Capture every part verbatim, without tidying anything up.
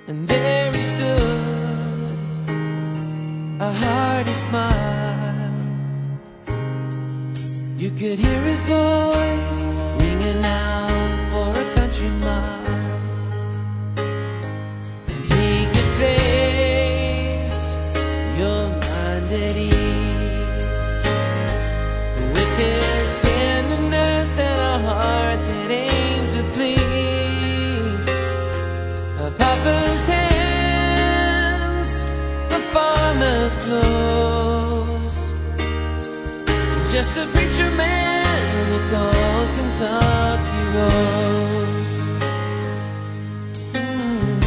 and there he stood, a hearty smile. You could hear his voice ringing out for a country mile, and he could place your mind at ease with his tenderness and a heart that aims to please. A papa's hands, a farmer's clothes, just a preacher man who called Kentucky Rose. Mm.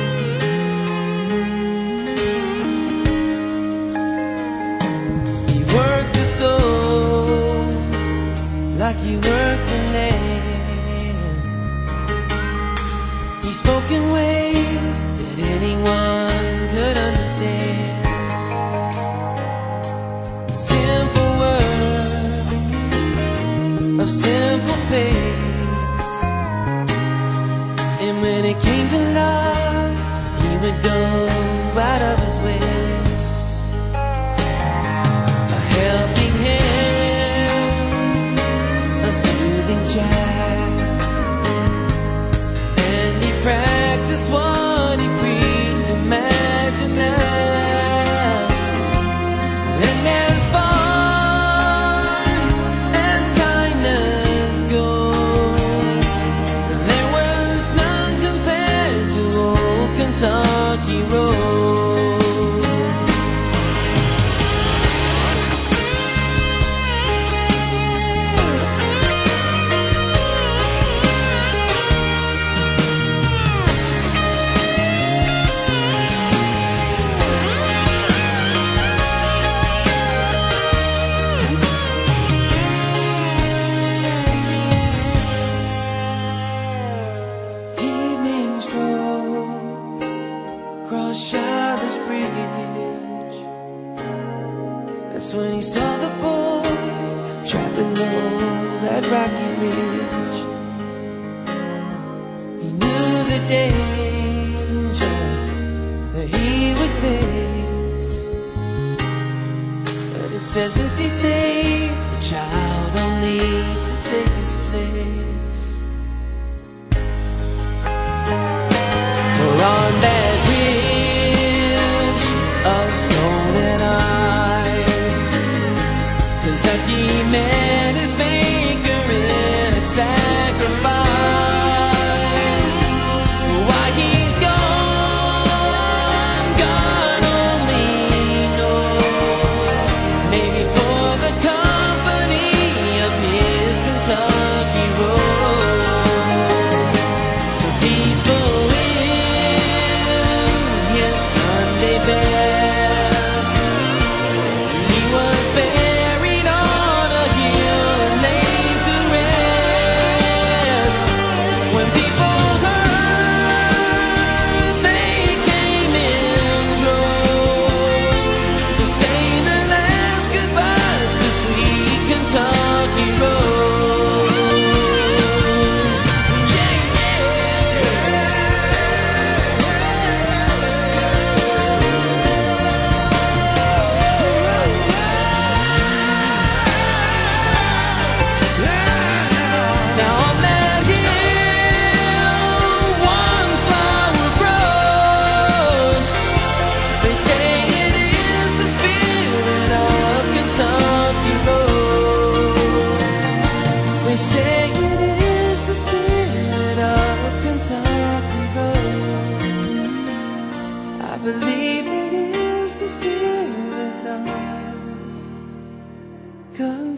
He worked the soul like he worked the land. He spoke in ways that anyone could understand. Simple words of simple faith, and when it came to love, he would go out of his way. A helping hand, a soothing chat, and he practiced what he preached. Imagine that. And as far as kindness goes, there was none compared to old Kentucky Rose. Evening stroll across Shilo's Bridge. That's when he saw the boy trapping low that rocky ridge. He knew the danger that he would face, but it's as if he saved the child only to take his place. For on that ridge of stone and ice, Kentucky met his maker in a sacrifice. Why he's gone, God only knows. Maybe for the company of his Kentucky Rose. So peaceful in his Sunday best, he was buried on a hill and laid to rest. When people heard, they came in droves to say their last goodbyes to sweet Kentucky Rose. Yeah, now on that hill, one flower grows. They say it is the spirit of Kentucky Rose. They say it is the spirit of Kentucky Rose. I believe it is the spirit of Kentucky.